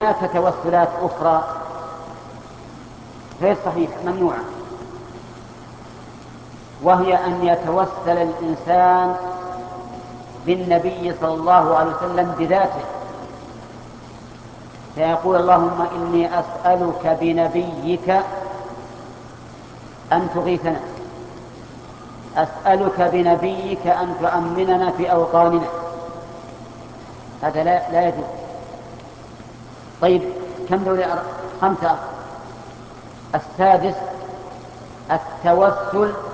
هناك توسلات أخرى غير صحيحة ممنوعة، وهي أن يتوسل الإنسان بالنبي صلى الله عليه وسلم بذاته، فيقول اللهم إني أسألك بنبيك أن تغيثنا، أسألك بنبيك أن تؤمننا في أوطاننا. هذا لا يجوز. طيب كم دولة؟ 5. السادس التوسل